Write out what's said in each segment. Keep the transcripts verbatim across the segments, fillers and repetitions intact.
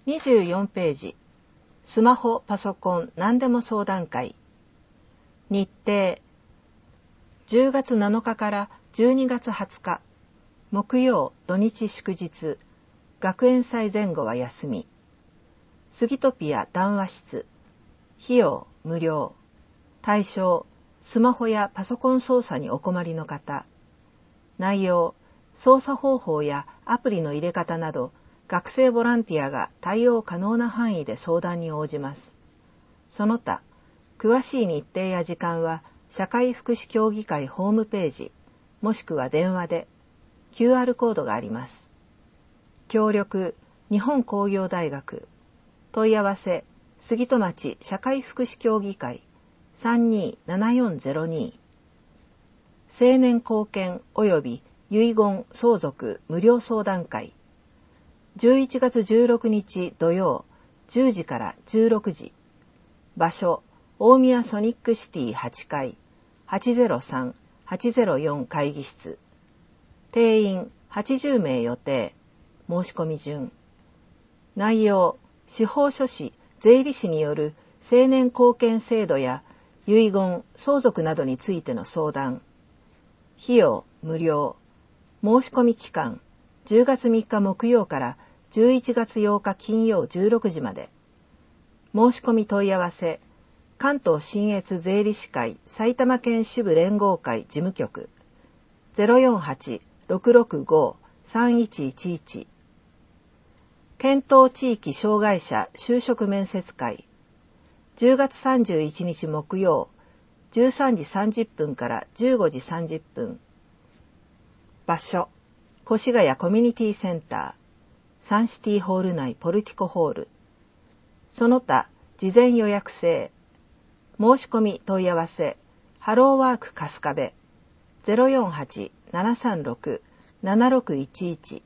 にじゅうよんページ、スマホ、パソコン、何でも相談会。日程、じゅうがつなのかからじゅうにがつはつか、木曜、土日祝日、学園祭前後は休み。スギトピア談話室、費用無料。対象、スマホやパソコン操作にお困りの方。内容、操作方法やアプリの入れ方など、学生ボランティアが対応可能な範囲で相談に応じます。その他、詳しい日程や時間は社会福祉協議会ホームページ、もしくは電話で キューアール コードがあります。協力、日本工業大学。問い合わせ、杉戸町社会福祉協議会 さんにーななよんゼロに。青年貢献及び遺言相続無料相談会。じゅういちがつじゅうろくにち土曜じゅうじからじゅうろくじ。場所、大宮ソニックシティはちかい はちゼロさん はちゼロよん 会議室。定員はちじゅうめい予定。申し込み順。内容、司法書士、税理士による青年貢献制度や遺言、相続などについての相談。費用無料。申し込み期間、じゅうがつみっか木曜からじゅういちがつようか金曜じゅうろくじまで。申し込み問い合わせ、関東信越税理士会埼玉県支部連合会事務局 ゼロよんはち ろくろくご さんいちいちいち。検討地域障害者就職面接会、じゅうがつさんじゅういちにち木曜じゅうさんじさんじゅっぷんからじゅうごじさんじゅっぷん。場所、越谷コミュニティセンター、サンシティホール内ポルティコホール。その他、事前予約制。申し込み問い合わせ、ハローワーク春日部 ゼロよんはち ななさんろく ななろくいちいち。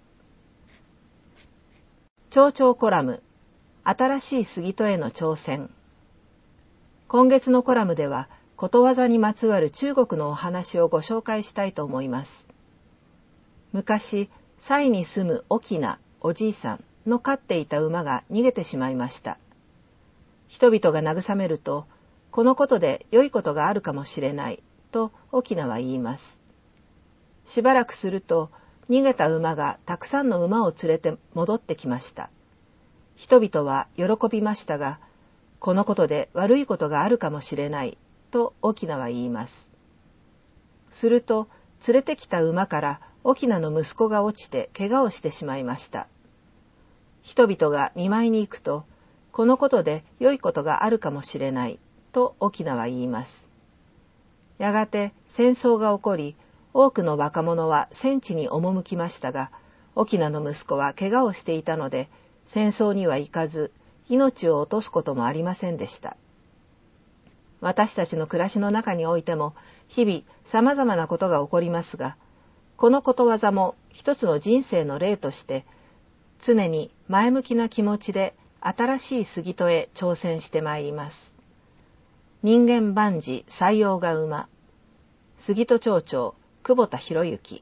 町長コラム、新しい杉戸への挑戦。今月のコラムでは、ことわざにまつわる中国のお話をご紹介したいと思います。昔、西に住む翁おじいさんの飼っていた馬が逃げてしまいました。人々が慰めると、このことで良いことがあるかもしれないと翁は言います。しばらくすると、逃げた馬がたくさんの馬を連れて戻ってきました。人々は喜びましたが、このことで悪いことがあるかもしれないと翁は言います。すると、連れてきた馬から翁の息子が落ちて怪我をしてしまいました。人々が見舞いに行くと、このことで良いことがあるかもしれないと翁は言います。やがて戦争が起こり、多くの若者は戦地に赴きましたが、翁の息子は怪我をしていたので、戦争には行かず、命を落とすこともありませんでした。私たちの暮らしの中においても、日々様々なことが起こりますが、このことわざも一つの人生の例として、常に前向きな気持ちで新しい杉戸へ挑戦してまいります。人間万事採用が馬。杉戸町長、久保田博之。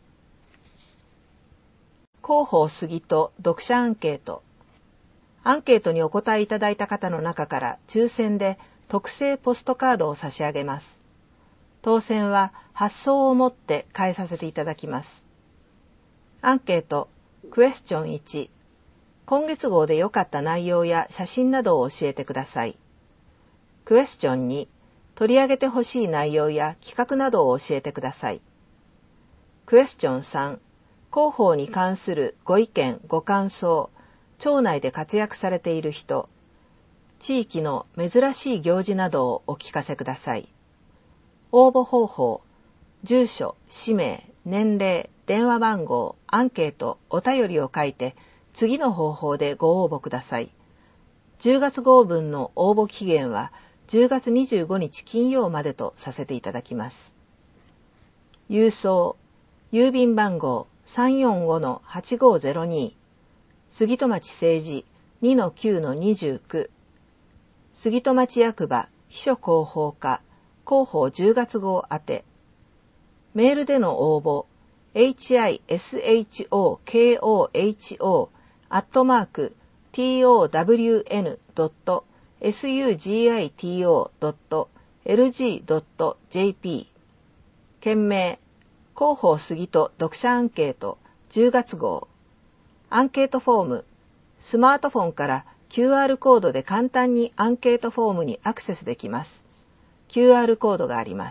広報杉戸読者アンケート。アンケートにお答えいただいた方の中から抽選で特製ポストカードを差し上げます。当選は発送をもって返させていただきます。アンケート、クエスチョンいち。今月号で良かった内容や写真などを教えてください。クエスチョンに、取り上げてほしい内容や企画などを教えてください。クエスチョンさん、広報に関するご意見、ご感想、町内で活躍されている人、地域の珍しい行事などをお聞かせください。応募方法、住所、氏名、年齢、電話番号、アンケート、お便りを書いて、次の方法でご応募ください。じゅうがつ号分の応募期限はじゅうがつにじゅうごにち金曜までとさせていただきます。郵送、郵便番号 さんよんごのはちごゼロに、杉戸町政治 にのきゅうのにじゅうきゅう、杉戸町役場秘書広報課広報じゅうがつ号宛て。メールでの応募、エイチアイエスエイチオーケーオーエイチオー アットマークトワン ドット スグト ドット エルジー ドット ジェーピー 件名広報杉戸読者アンケートじゅうがつ号アンケートフォームスマートフォンから キューアール コードで簡単にアンケートフォームにアクセスできます。キューアール コードがあります。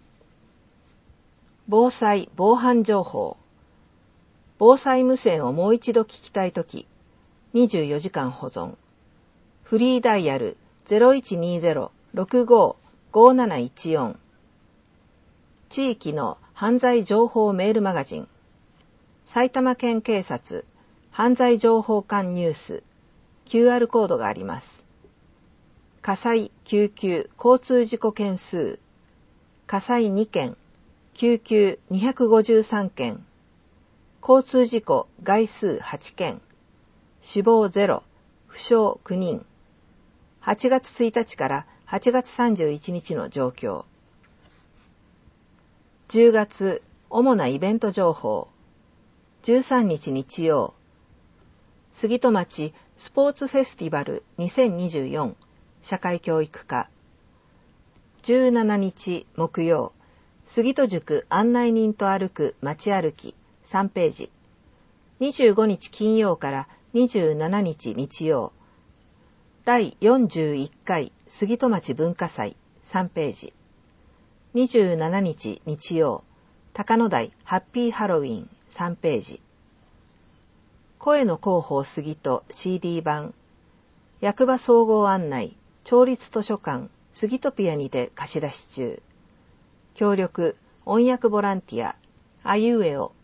防災・防犯情報防災無線をもう一度聞きたいときにじゅうよじかん保存フリーダイヤル ゼロいちにゼロ ろくご ごなないちよん地域の犯罪情報メールマガジン埼玉県警察犯罪情報館ニュース キューアール コードがあります。火災・救急・交通事故件数火災にけん救急にひゃくごじゅうさんけん交通事故概数はちけん死亡ゼロ負傷きゅうにんはちがつついたちからはちがつさんじゅういちにちの状況じゅうがつ主なイベント情報じゅうさんにち日曜杉戸町スポーツフェスティバルにせんにじゅうよん社会教育課じゅうしちにち木曜杉戸塾案内人と歩く街歩きさんページにじゅうごにち金曜からにじゅうしちにち日曜だいよんじゅういっかい杉戸町文化祭さんページにじゅうしちにち日曜高野台ハッピーハロウィンさんページ声の広報杉戸 シーディー 版役場総合案内町立図書館杉戸ピアにて貸し出し中協力音訳ボランティアあいうえお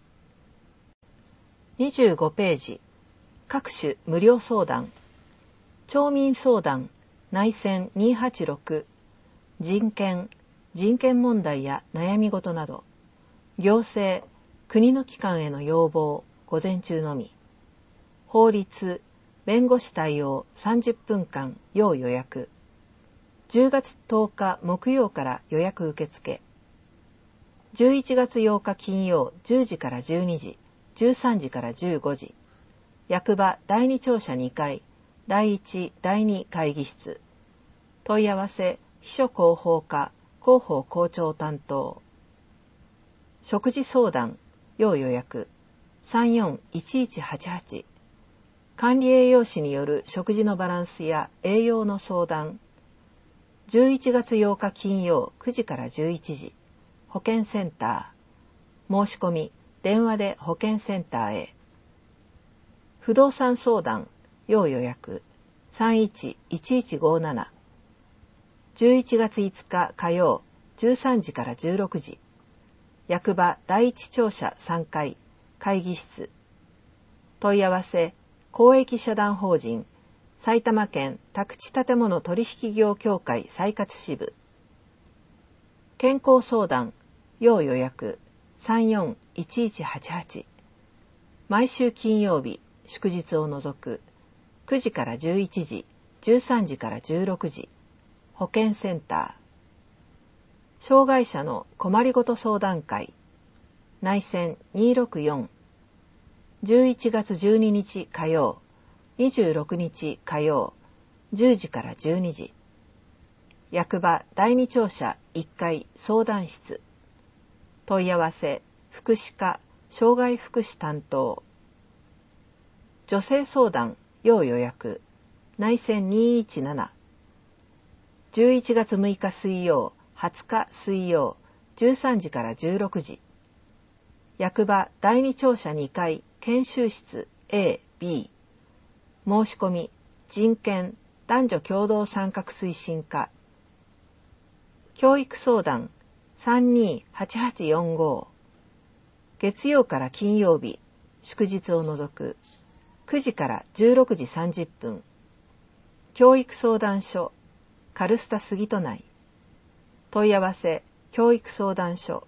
にじゅうごページ各種無料相談町民相談内戦にーはちろく人権人権問題や悩み事など行政国の機関への要望午前中のみ法律弁護士対応さんじゅっぷんかん要予約じゅうがつとおか木曜から予約受付じゅういちがつようか金曜じゅうじからじゅうにじじゅうさんじからじゅうごじ役場だいに庁舎にかいだいいちだいに会議室問い合わせ秘書広報課広報校長担当食事相談要予約さんよんいちいちはちはち管理栄養士による食事のバランスや栄養の相談じゅういちがつようか金曜くじからじゅういちじ保健センター申し込み電話で保健センターへ不動産相談要予約さんいちいちいちごななじゅういちがついつか火曜じゅうさんじからじゅうろくじ役場だいいち庁舎さんかい会議室問い合わせ公益社団法人埼玉県宅地建物取引業協会再活支部健康相談要予約さんよんいちいちはちはち毎週金曜日祝日を除くくじからじゅういちじじゅうさんじからじゅうろくじ保健センター障害者の困りごと相談会内線にーろくよんじゅういちがつじゅうににち火曜にじゅうろくにち火曜じゅうじからじゅうにじ役場だいに庁舎いっかい相談室問い合わせ福祉課障害福祉担当女性相談要予約内線にーいちななじゅういちがつむいか水曜はつか水曜じゅうさんじからじゅうろくじ役場だいに庁舎にかい研修室 エービー 申し込み人権男女共同参画推進課教育相談さんにーはちはちよんご月曜から金曜日祝日を除くくじからじゅうろくじさんじゅっぷん教育相談所カルスタ杉戸内問い合わせ教育相談所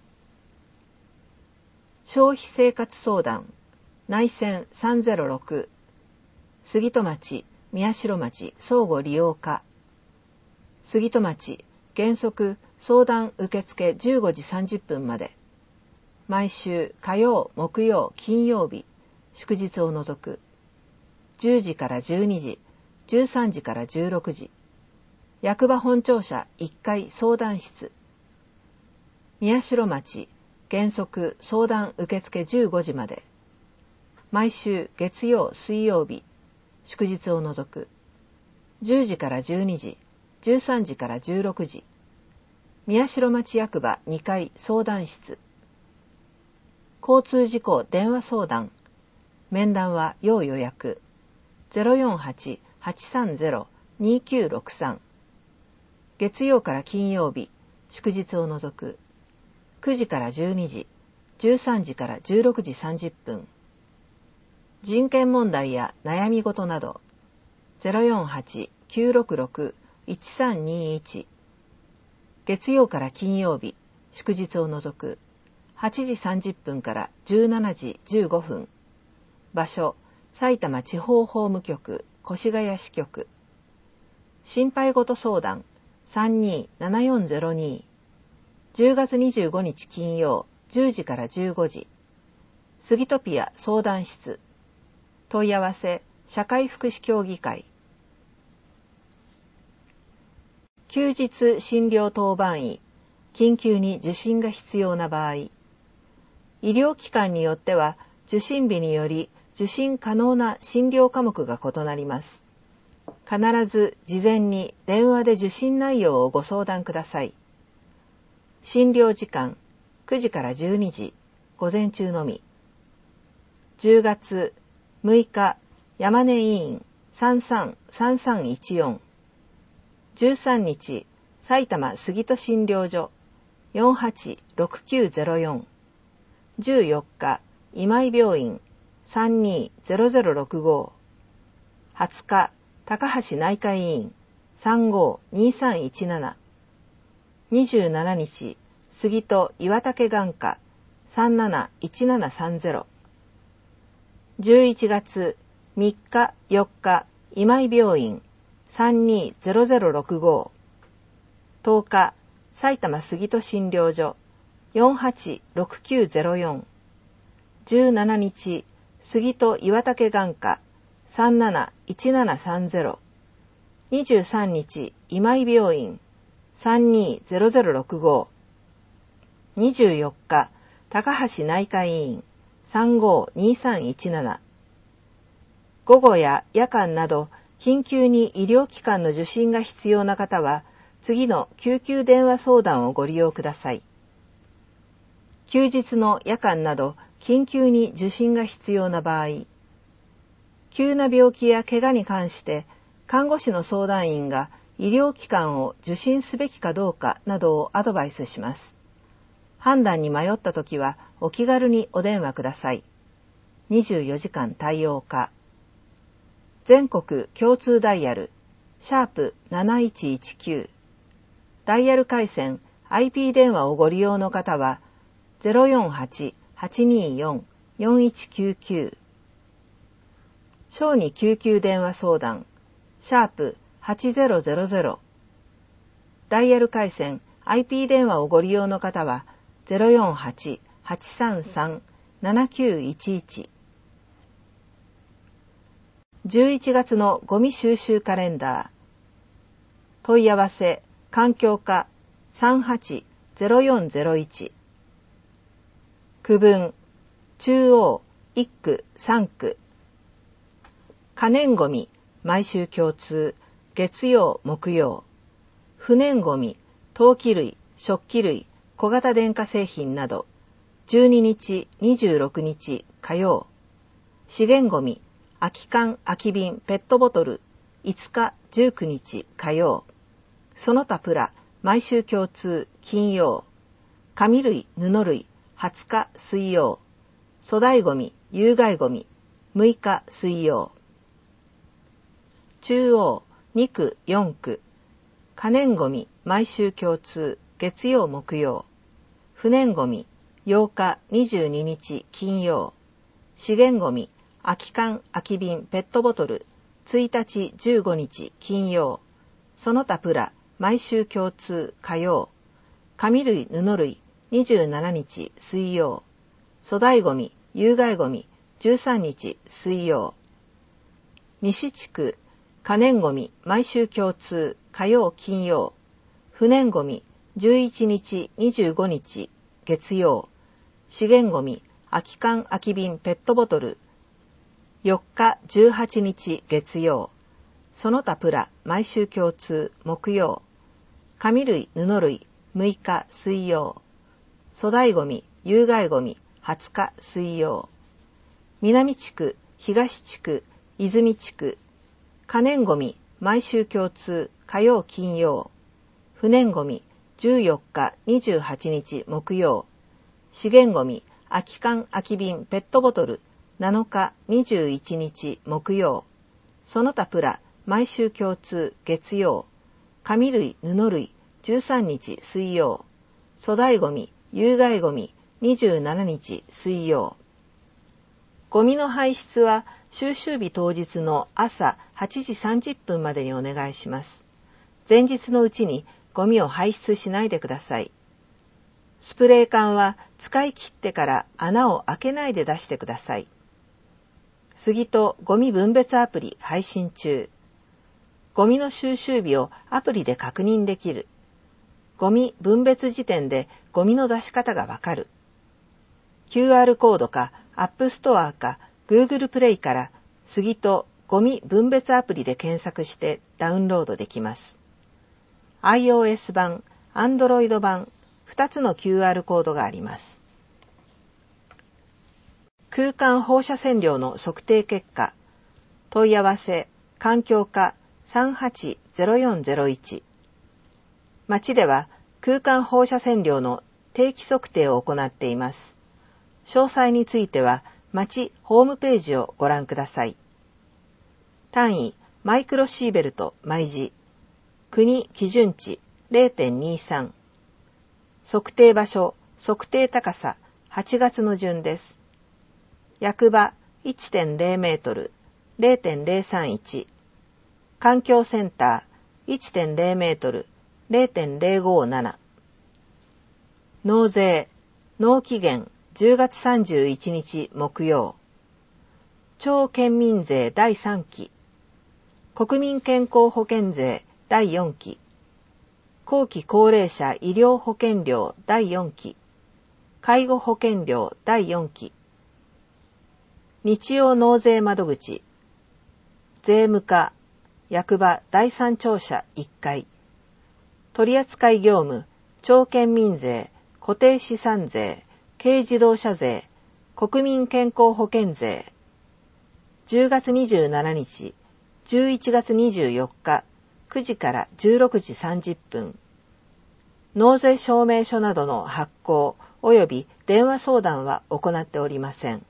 消費生活相談内線さんぜろろく杉戸町宮代町相互利用課杉戸町原則相談受付じゅうごじさんじゅっぷんまで毎週火曜木曜金曜日祝日を除くじゅうじからじゅうにじ、じゅうさんじからじゅうろくじ。役場本庁舎いっかい相談室。宮代町、原則相談受付じゅうごじまで。毎週月曜、水曜日、祝日を除く。じゅうじからじゅうにじ、じゅうさんじからじゅうろくじ。宮代町役場にかい相談室。交通事故電話相談。面談は要予約。ゼロよんはち はちさんゼロ にきゅうろくさん。月曜から金曜日、祝日を除く。くじからじゅうにじ、じゅうさんじからじゅうろくじさんじゅっぷん。人権問題や悩み事など。ゼロよんはち きゅうろくろく いちさんにいち。月曜から金曜日、祝日を除く。はちじさんじゅっぷんからじゅうしちじじゅうごふん。場所、埼玉地方法務局越谷支局。心配事相談さんにーななよんゼロに。じゅうがつにじゅうごにち金曜じゅうじからじゅうごじ。スギトピア相談室。問い合わせ社会福祉協議会。休日診療当番医。緊急に受診が必要な場合。医療機関によっては受診日により受診可能な診療科目が異なります。必ず事前に電話で受診内容をご相談ください。診療時間くじからじゅうにじ、午前中のみ。じゅうがつむいか山根委員さんさんさんさんいちよん。じゅうさんにち埼玉杉戸診療所よんはちろくきゅうゼロよん。じゅうよっか今井病院さんにーゼロゼロろくご。はつか高橋内科医院さんごーにさんいちなな。にじゅうしちにち杉戸岩竹眼科さんなないちななさんゼロ。じゅういちがつみっかよっか今井病院さんにーゼロゼロろくご。とおか埼玉杉戸診療所よんはちろくきゅうゼロよん。じゅうしちにち杉戸岩竹眼科さんなないちななさんゼロ。にじゅうさんにち今井病院さんにーゼロゼロろくご。にじゅうよっか高橋内科医院さんごーにさんいちなな。午後や夜間など緊急に医療機関の受診が必要な方は次の救急電話相談をご利用ください。休日の夜間など緊急に受診が必要な場合、急な病気や怪我に関して看護師の相談員が医療機関を受診すべきかどうかなどをアドバイスします。判断に迷ったときはお気軽にお電話ください。にじゅうよじかん対応可。全国共通ダイヤルシャープなないちいちきゅう。ダイヤル回線 アイピー 電話をご利用の方は ゼロよんはち はちにーよん よんいちきゅうきゅう。小児救急電話相談シャープはちゼロゼロゼロ。ダイヤル回線 アイピー 電話をご利用の方は ゼロよんはち はちさんさん ななきゅういちいち。じゅういちがつのゴミ収集カレンダー。問い合わせ環境課さんはちゼロよんゼロいち。区分中央いっくさんく。可燃ごみ毎週共通月曜木曜。不燃ごみ陶器類食器類小型電化製品などじゅうににちにじゅうろくにち火曜。資源ごみ空き缶空き瓶ペットボトルいつかじゅうくにち火曜。その他プラ毎週共通金曜。紙類布類はつか水曜。粗大ごみ有害ごみむいか水曜。中央にくよんく。可燃ごみ毎週共通月曜木曜。不燃ごみようかにじゅうににち金曜。資源ごみ空き缶空き瓶ペットボトルついたちじゅうごにち金曜。その他プラ毎週共通火曜。紙類布類にじゅうしちにち水曜。粗大ごみ有害ごみじゅうさんにち水曜。 西地区可燃ごみ毎週共通火曜金曜、不燃ごみじゅういちにちにじゅうごにち月曜、資源ごみ空き缶空き瓶ペットボトルよっかじゅうはちにち月曜、その他プラ毎週共通木曜、紙類布類むいか水曜、粗大ごみ有害ごみはつか水曜、南地区東地区泉地区可燃ごみ毎週共通火曜金曜、不燃ごみじゅうよっかにじゅうはちにち木曜、資源ごみ空き缶空き瓶ペットボトルなのかにじゅういちにち木曜、その他プラ毎週共通月曜、紙類布類じゅうさんにち水曜、粗大ごみ有害ごみにじゅうしちにち水曜。ゴミの排出は収集日当日の朝はちじさんじゅっぷんまでにお願いします。前日のうちにゴミを排出しないでください。スプレー缶は使い切ってから穴を開けないで出してください。杉戸ゴミ分別アプリ配信中。ゴミの収集日をアプリで確認できる。ゴミ分別時点でゴミの出し方がわかる。キューアール コードかアップストアか Google プレイから杉戸ゴミ分別アプリで検索してダウンロードできます。iOS 版、Android 版、ふたつの キューアール コードがあります。空間放射線量の測定結果、問い合わせ、環境課さんはちゼロよんゼロいち。町では空間放射線量の定期測定を行っています。詳細については町ホームページをご覧ください。単位マイクロシーベルト毎時、国基準値 れいてんにさん。測定場所、測定高さはちがつの順です。役場 いってんれいメートル れいてんれいさんいち。環境センター いってんれいメートル れいてんれいごなな。納税、納期限じゅうがつさんじゅういちにち木曜。町県民税だいさんき。国民健康保険税だいよんき。後期高齢者医療保険料だいよんき。介護保険料だいよんき。日曜納税窓口。税務課、役場だいさん庁舎いっかい。取扱業務、町県民税、固定資産税、軽自動車税、国民健康保険税。じゅうがつにじゅうしちにち、じゅういちがつにじゅうよっか、くじからじゅうろくじさんじゅっぷん。納税証明書などの発行及び電話相談は行っておりません。